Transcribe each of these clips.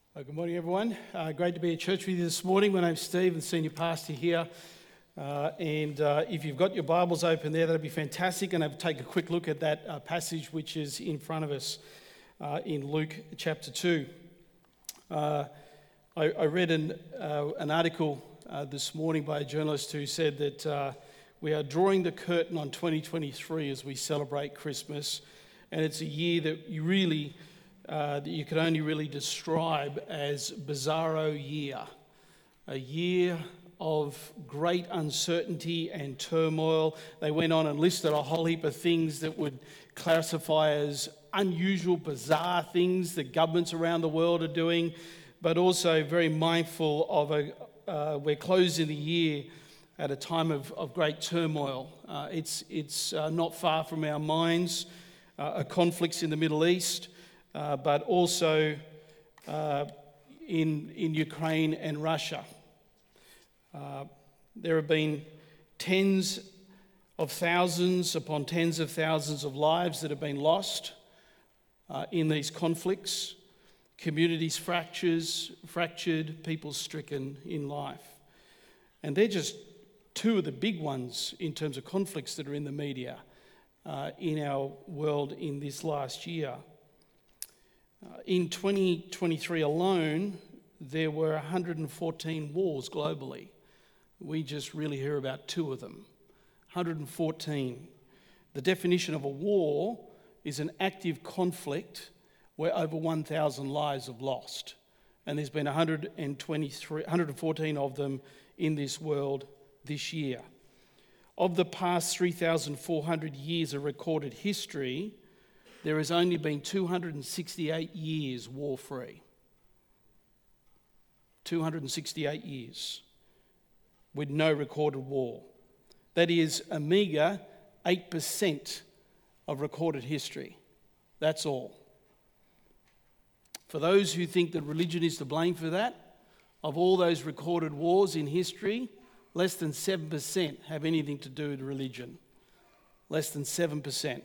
Good morning, everyone. Great to be at church with you this morning. My name's Steve, the senior pastor here. If you've got your Bibles open there, that'd be fantastic. And I'll take a quick look at that passage which is in front of us in Luke chapter 2. I read an article this morning by a journalist who said that we are drawing the curtain on 2023 as we celebrate Christmas. And it's a year that you could only really describe as bizarro year. A year of great uncertainty and turmoil. They went on and listed a whole heap of things that would classify as unusual, bizarre things that governments around the world are doing, but also very mindful of we're closing the year at a time of great turmoil. It's not far from our minds, conflicts in the Middle East, but also in Ukraine and Russia. There have been tens of thousands upon tens of thousands of lives that have been lost in these conflicts, communities fractured, people stricken in life. And they're just two of the big ones in terms of conflicts that are in the media in our world in this last year. In 2023 alone, there were 114 wars globally. We just really hear about two of them. 114. The definition of a war is an active conflict where over 1,000 lives have lost. And there's been 114 of them in this world this year. Of the past 3,400 years of recorded history, there has only been 268 years war-free. 268 years with no recorded war. That is a meagre 8% of recorded history. That's all. For those who think that religion is to blame for that, of all those recorded wars in history, less than 7% have anything to do with religion. Less than 7%.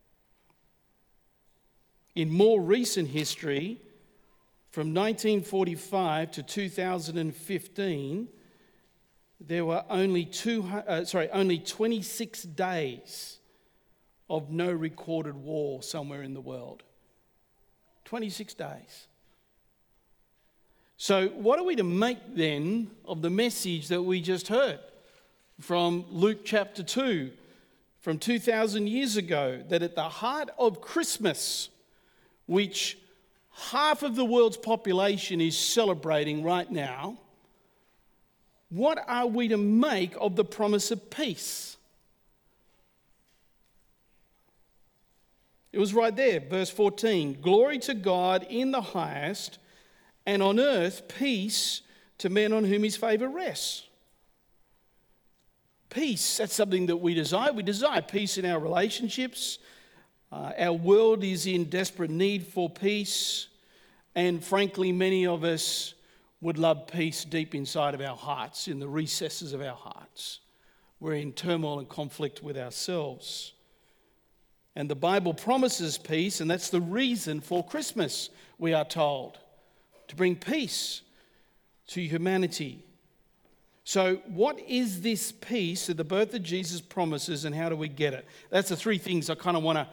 In more recent history, from 1945 to 2015, there were only 26 days of no recorded war somewhere in the world. 26 days. So what are we to make then of the message that we just heard from Luke chapter 2, from 2,000 years ago, that at the heart of Christmas, which half of the world's population is celebrating right now, what are we to make of the promise of peace? It was right there, verse 14. Glory to God in the highest, and on earth peace to men on whom his favour rests. Peace, that's something that we desire. We desire peace in our relationships. Our world is in desperate need for peace, and frankly, many of us would love peace deep inside of our hearts, in the recesses of our hearts. We're in turmoil and conflict with ourselves. And the Bible promises peace, and that's the reason for Christmas, we are told, to bring peace to humanity. So what is this peace that the birth of Jesus promises, and how do we get it? That's the three things I kind of want to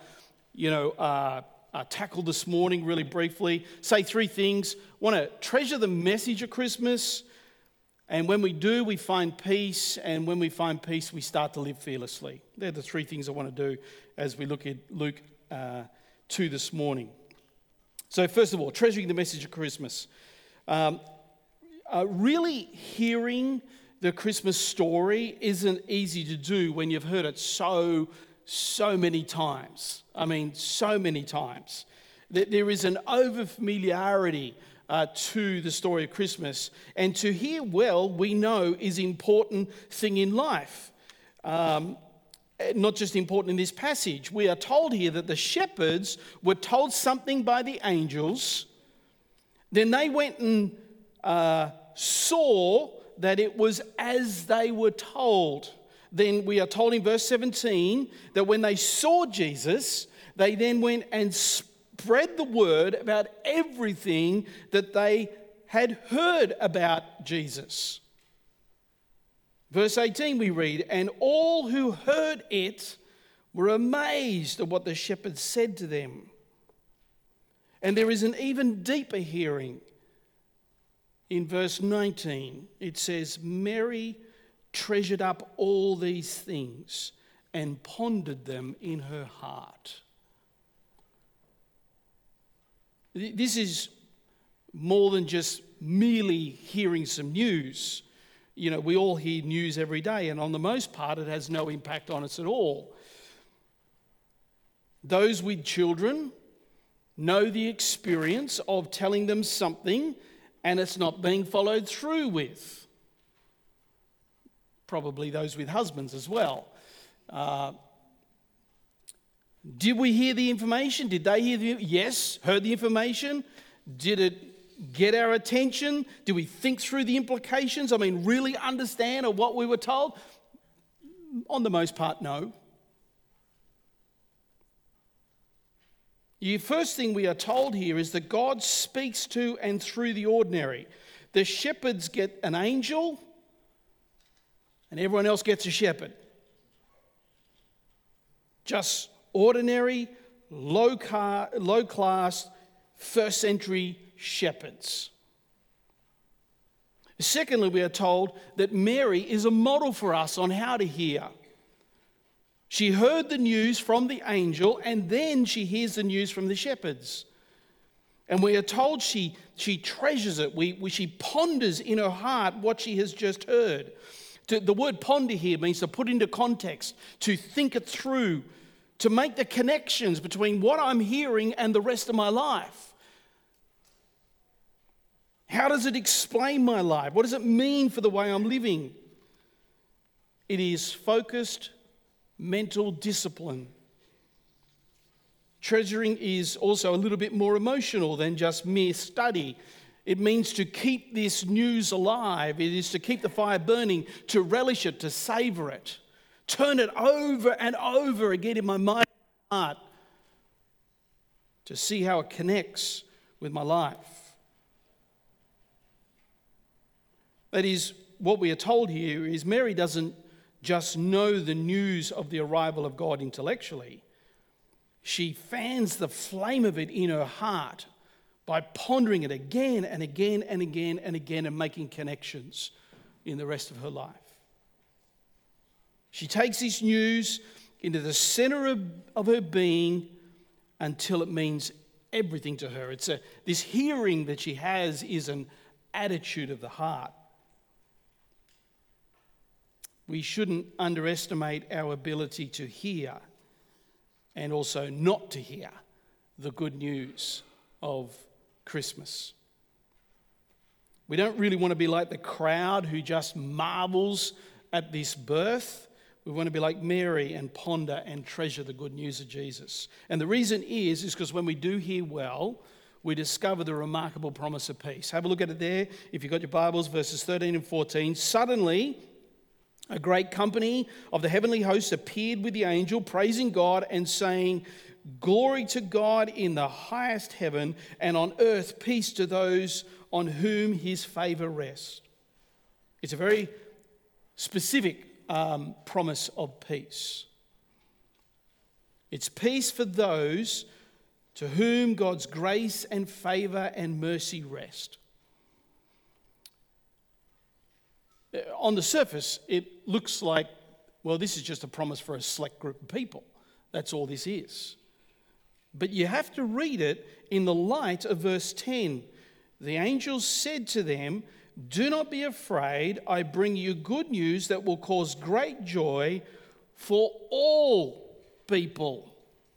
tackle this morning really briefly. Say three things. Want to treasure the message of Christmas, and when we do, we find peace, and when we find peace, we start to live fearlessly. They're the three things I want to do as we look at Luke 2 this morning. So first of all, treasuring the message of Christmas. Really hearing the Christmas story isn't easy to do when you've heard it so many times. I mean, so many times. There is an over-familiarity to the story of Christmas. And to hear well, we know, is an important thing in life. Not just important in this passage. We are told here that the shepherds were told something by the angels. Then they went and saw that it was as they were told. Then we are told in verse 17 that when they saw Jesus, they then went and spread the word about everything that they had heard about Jesus. Verse 18 we read, "And all who heard it were amazed at what the shepherds said to them." And there is an even deeper hearing. In verse 19, it says, "Mary treasured up all these things and pondered them in her heart." This is more than just merely hearing some news. You know, we all hear news every day, and on the most part, it has no impact on us at all. Those with children know the experience of telling them something and it's not being followed through with. Probably those with husbands as well. Did we hear the information? Did they hear Yes, heard the information. Did it get our attention? Did we think through the implications? I mean, really understand of what we were told? On the most part, no. The first thing we are told here is that God speaks to and through the ordinary. The shepherds get an angel, and everyone else gets a shepherd. Just ordinary, low-class, first-century shepherds. Secondly, we are told that Mary is a model for us on how to hear. She heard the news from the angel, and then she hears the news from the shepherds. And we are told she treasures it. She ponders in her heart what she has just heard. The word ponder here means to put into context, to think it through, to make the connections between what I'm hearing and the rest of my life. How does it explain my life? What does it mean for the way I'm living? It is focused mental discipline. Treasuring is also a little bit more emotional than just mere study. It means to keep this news alive. It is to keep the fire burning, to relish it, to savor it. Turn it over and over again in my mind and heart to see how it connects with my life. That is, what we are told here is Mary doesn't just know the news of the arrival of God intellectually. She fans the flame of it in her heart by pondering it again and again and again and again and making connections in the rest of her life. She takes this news into the center of her being until it means everything to her. This hearing that she has is an attitude of the heart. We shouldn't underestimate our ability to hear and also not to hear the good news of Christmas. We don't really want to be like the crowd who just marvels at this birth. We want to be like Mary and ponder and treasure the good news of Jesus. And the reason is because when we do hear well, we discover the remarkable promise of peace. Have a look at it there. If you've got your Bibles, verses 13 and 14. Suddenly, a great company of the heavenly hosts appeared with the angel, praising God and saying, "Glory to God in the highest heaven, and on earth peace to those on whom his favor rests." It's a very specific promise of peace. It's peace for those to whom God's grace and favor and mercy rest. On the surface, it looks like, well, this is just a promise for a select group of people. That's all this is. But you have to read it in the light of verse 10. The angel said to them, "Do not be afraid. I bring you good news that will cause great joy for all people.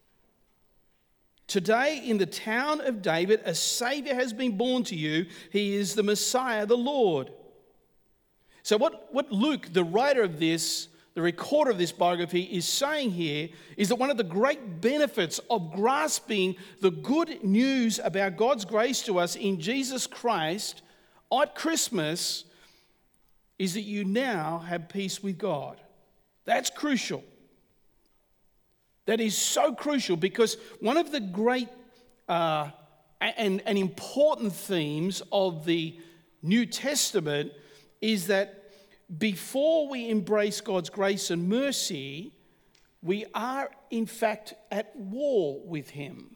Today in the town of David, a Savior has been born to you. He is the Messiah, the Lord." So what Luke, the writer of this, the recorder of this biography, is saying here is that one of the great benefits of grasping the good news about God's grace to us in Jesus Christ at Christmas is that you now have peace with God. That's crucial. That is so crucial because one of the great and important themes of the New Testament is that before we embrace God's grace and mercy, we are in fact at war with Him.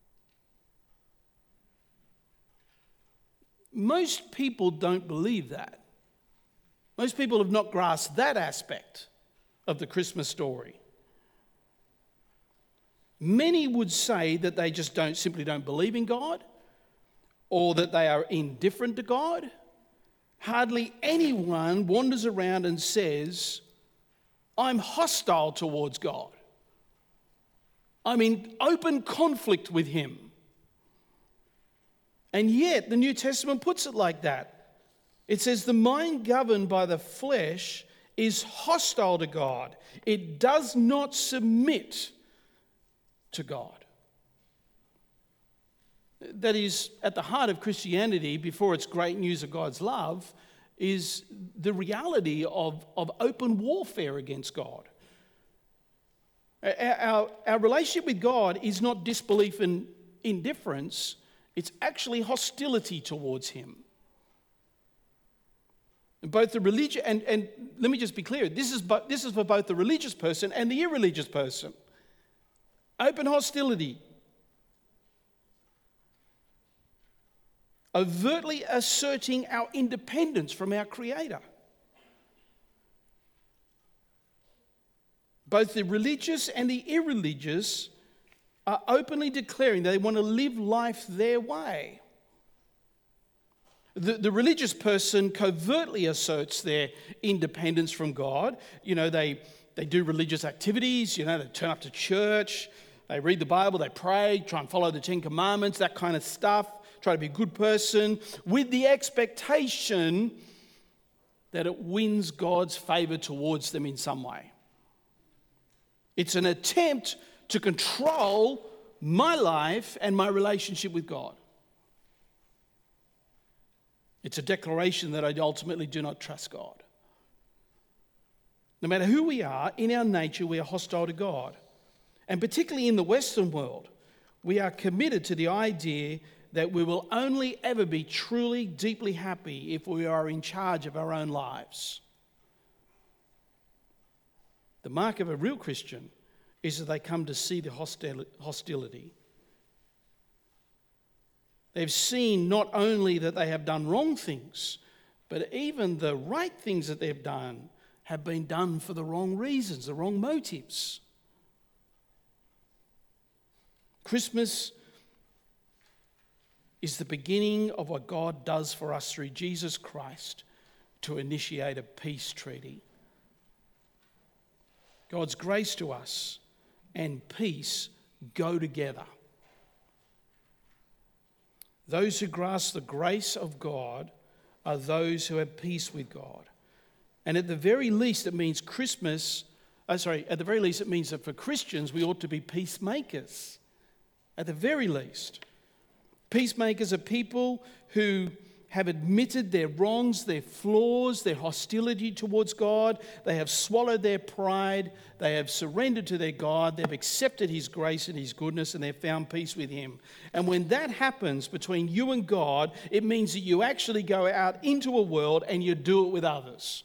Most people don't believe that. Most people have not grasped that aspect of the Christmas story. Many would say that they just simply don't believe in God, or that they are indifferent to God. Hardly anyone wanders around and says, I'm hostile towards God. I'm in open conflict with Him. And yet, the New Testament puts it like that. It says, the mind governed by the flesh is hostile to God. It does not submit to God. That is, at the heart of Christianity, before its great news of God's love, is the reality of open warfare against God. Our relationship with God is not disbelief and indifference. It's actually hostility towards Him. Both the religious, and let me just be clear, this is for both the religious person and the irreligious person. Open hostility. Overtly asserting our independence from our Creator. Both the religious and the irreligious are openly declaring they want to live life their way. The religious person covertly asserts their independence from God. You know, they do religious activities, they turn up to church, they read the Bible, they pray, try and follow the 10 Commandments, that kind of stuff, try to be a good person, with the expectation that it wins God's favor towards them in some way. It's an attempt to control my life and my relationship with God. It's a declaration that I ultimately do not trust God. No matter who we are, in our nature, we are hostile to God. And particularly in the Western world, we are committed to the idea that we will only ever be truly, deeply happy if we are in charge of our own lives. The mark of a real Christian is that they come to see the hostility. They've seen not only that they have done wrong things, but even the right things that they've done have been done for the wrong reasons, the wrong motives. Christmas is the beginning of what God does for us through Jesus Christ to initiate a peace treaty. God's grace to us and peace go together. Those who grasp the grace of God are those who have peace with God. And at the very least, it means it means that for Christians, we ought to be peacemakers. At the very least. Peacemakers are people who have admitted their wrongs, their flaws, their hostility towards God. They have swallowed their pride. They have surrendered to their God. They've accepted His grace and His goodness, and they've found peace with Him. And when that happens between you and God, it means that you actually go out into a world and you do it with others.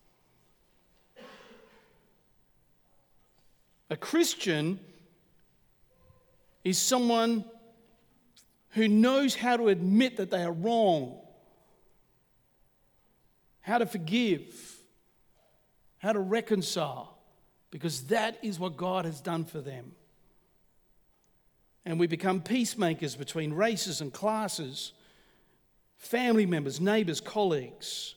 A Christian is someone who knows how to admit that they are wrong, how to forgive, how to reconcile, because that is what God has done for them. And we become peacemakers between races and classes, family members, neighbours, colleagues.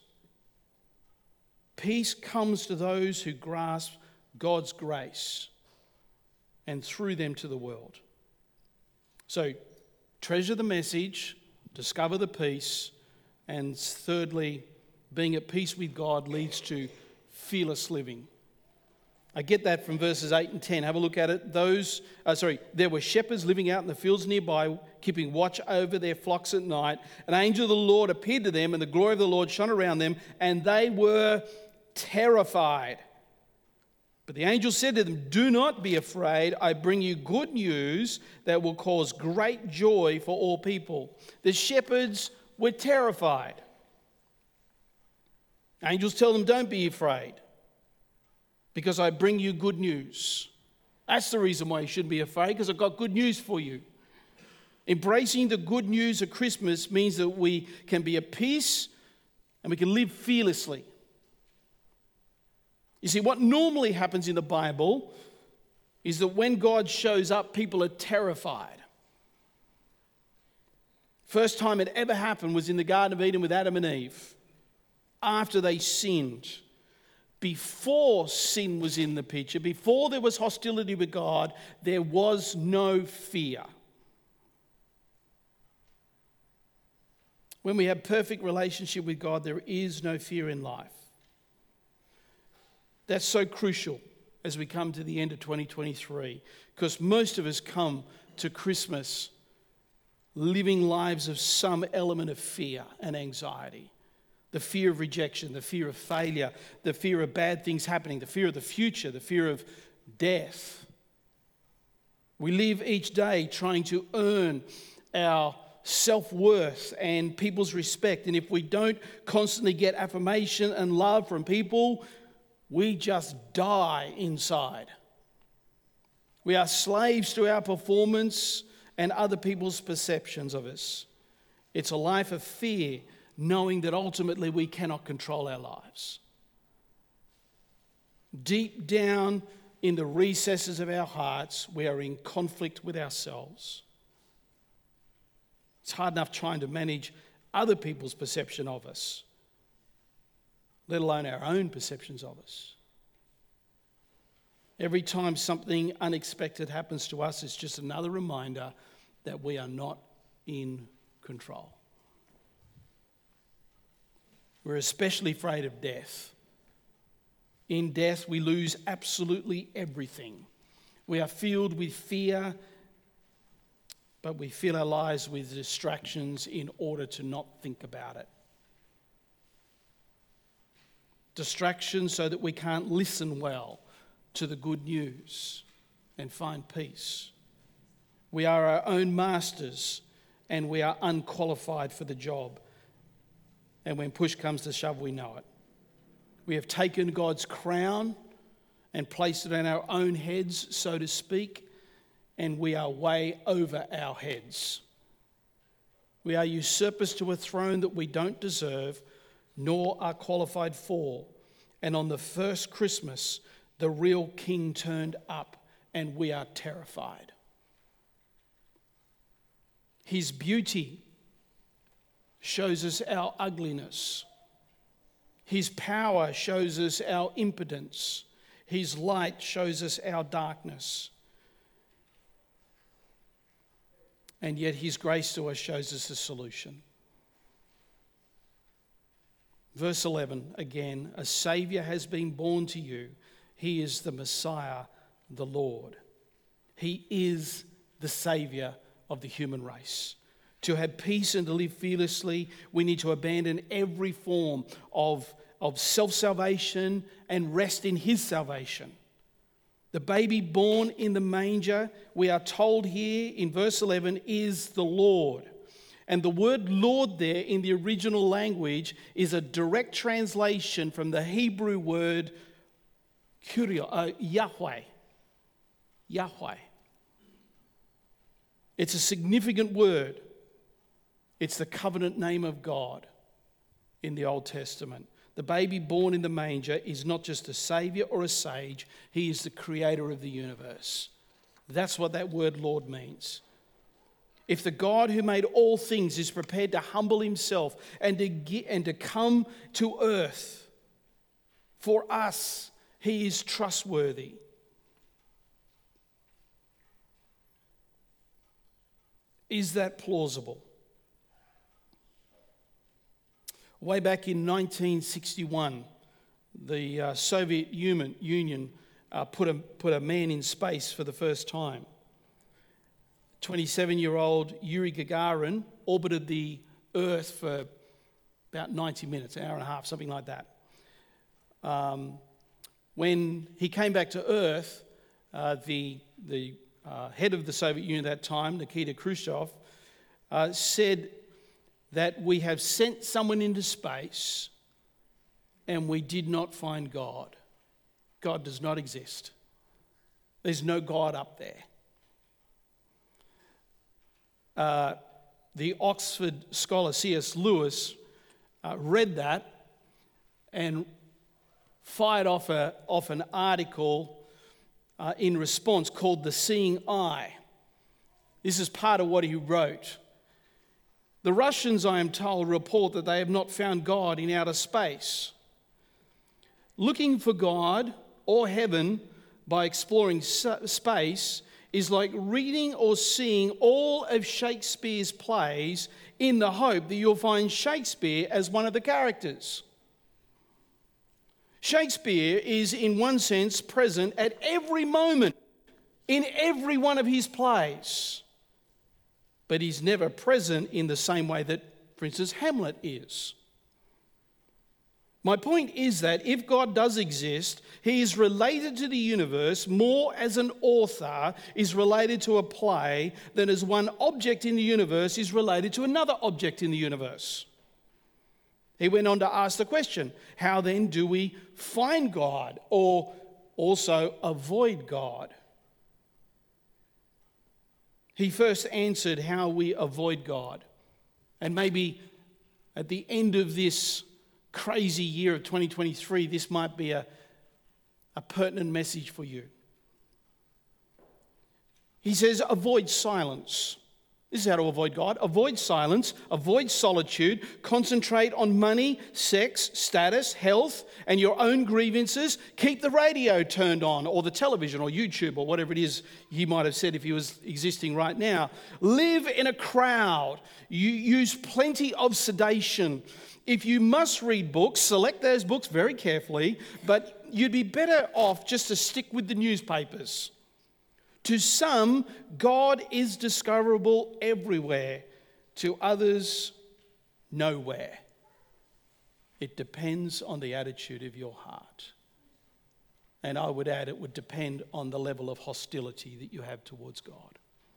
Peace comes to those who grasp God's grace and through them to the world. So, treasure the message, discover the peace, and thirdly, being at peace with God leads to fearless living. I get that from verses 8 and 10. Have a look at it. There were shepherds living out in the fields nearby, keeping watch over their flocks at night. An angel of the Lord appeared to them, and the glory of the Lord shone around them, and they were terrified. But the angel said to them, "Do not be afraid. I bring you good news that will cause great joy for all people." The shepherds were terrified. Angels tell them, "Don't be afraid, because I bring you good news." That's the reason why you shouldn't be afraid, because I've got good news for you. Embracing the good news of Christmas means that we can be at peace and we can live fearlessly. You see, what normally happens in the Bible is that when God shows up, people are terrified. First time it ever happened was in the Garden of Eden with Adam and Eve, after they sinned. Before sin was in the picture, before there was hostility with God, there was no fear. When we have perfect relationship with God, there is no fear in life. That's so crucial as we come to the end of 2023, because most of us come to Christmas living lives of some element of fear and anxiety. The fear of rejection, the fear of failure, the fear of bad things happening, the fear of the future, the fear of death. We live each day trying to earn our self-worth and people's respect. And if we don't constantly get affirmation and love from people, we just die inside. We are slaves to our performance and other people's perceptions of us. It's a life of fear, knowing that ultimately we cannot control our lives. Deep down in the recesses of our hearts, we are in conflict with ourselves. It's hard enough trying to manage other people's perception of us, let alone our own perceptions of us. Every time something unexpected happens to us, it's just another reminder that we are not in control. We're especially afraid of death. In death, we lose absolutely everything. We are filled with fear, but we fill our lives with distractions in order to not think about it. Distractions so that we can't listen well to the good news and find peace. We are our own masters and we are unqualified for the job. And when push comes to shove, we know it. We have taken God's crown and placed it on our own heads, so to speak, and we are way over our heads. We are usurpers to a throne that we don't deserve, nor are qualified for. And on the first Christmas, the real king turned up, and we are terrified. His beauty shows us our ugliness. His power shows us our impotence. His light shows us our darkness. And yet his grace to us shows us the solution. Verse 11, again, a Saviour has been born to you. He is the Messiah, the Lord. He is the Saviour of the human race. To have peace and to live fearlessly, we need to abandon every form of self-salvation and rest in his salvation. The baby born in the manger, we are told here in verse 11, is the Lord. And the word Lord there in the original language is a direct translation from the Hebrew word Yahweh. Yahweh. It's a significant word. It's the covenant name of God in the Old Testament. The baby born in the manger is not just a saviour or a sage. He is the creator of the universe. That's what that word Lord means. If the God who made all things is prepared to humble himself and to come to earth for us, he is trustworthy. Is that plausible? Way back in 1961, the Soviet Union put a man in space for the first time. 27-year-old Yuri Gagarin orbited the Earth for about 90 minutes, an hour and a half, something like that. when he came back to earth, the head of the Soviet Union at that time, Nikita Khrushchev, said that we have sent someone into space and we did not find God. God does not exist. There's no God up there. The Oxford scholar C.S. Lewis read that and fired off an article in response called The Seeing Eye. This is part of what he wrote. The Russians, I am told, report that they have not found God in outer space. Looking for God or heaven by exploring space is like reading or seeing all of Shakespeare's plays in the hope that you'll find Shakespeare as one of the characters. Shakespeare is, in one sense, present at every moment in every one of his plays. But he's never present in the same way that, for instance, Hamlet is. My point is that if God does exist, he is related to the universe more as an author is related to a play than as one object in the universe is related to another object in the universe. He went on to ask the question, how then do we find God or also avoid God? He first answered how we avoid God. And maybe at the end of this crazy year of 2023, this might be a pertinent message for you. He says, avoid silence. This is how to avoid God. Avoid silence, avoid solitude, concentrate on money, sex, status, health, and your own grievances. Keep the radio turned on, or the television, or YouTube, or whatever it is he might have said if he was existing right now. Live in a crowd. You use plenty of sedation. If you must read books, select those books very carefully, but you'd be better off just to stick with the newspapers. To some, God is discoverable everywhere. To others, nowhere. It depends on the attitude of your heart. And I would add, it would depend on the level of hostility that you have towards God.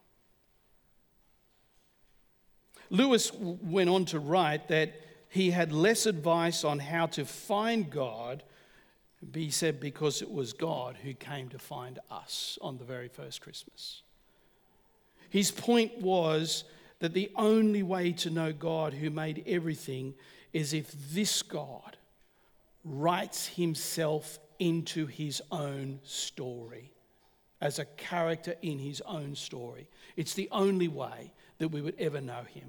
Lewis went on to write that he had less advice on how to find God. He said because it was God who came to find us on the very first Christmas. His point was that the only way to know God who made everything is if this God writes himself into his own story, as a character in his own story. It's the only way that we would ever know him.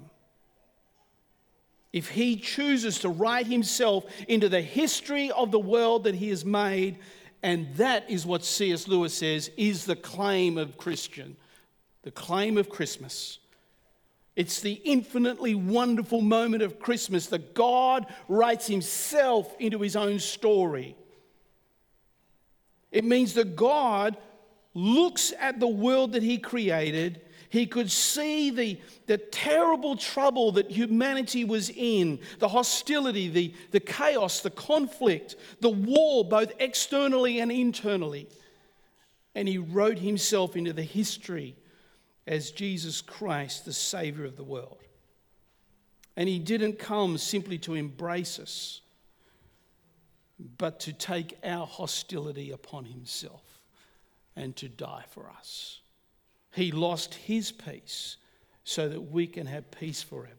If he chooses to write himself into the history of the world that he has made, and that is what C.S. Lewis says is the claim of Christian, the claim of Christmas. It's the infinitely wonderful moment of Christmas that God writes himself into his own story. It means that God looks at the world that he created. He could see the terrible trouble that humanity was in, the hostility, the chaos, the conflict, the war, both externally and internally. And he wrote himself into the history as Jesus Christ, the Savior of the world. And he didn't come simply to embrace us, but to take our hostility upon himself and to die for us. He lost his peace so that we can have peace forever.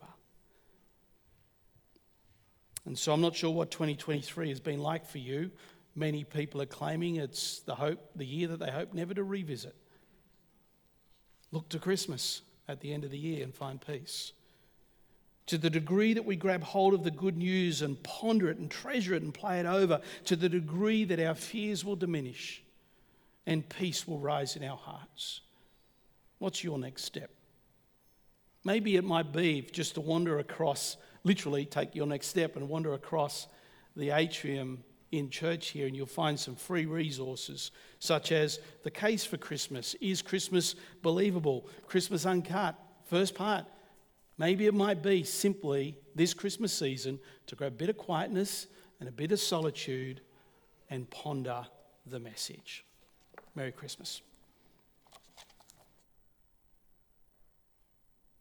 And so I'm not sure what 2023 has been like for you. Many people are claiming it's the year that they hope never to revisit. Look to Christmas at the end of the year and find peace. To the degree that we grab hold of the good news and ponder it and treasure it and play it over, to the degree that our fears will diminish and peace will rise in our hearts. What's your next step? Maybe it might be just to wander across, literally take your next step and wander across the atrium in church here, and you'll find some free resources such as The Case for Christmas. Is Christmas Believable? Christmas Uncut, first part. Maybe it might be simply this Christmas season to grab a bit of quietness and a bit of solitude and ponder the message. Merry Christmas.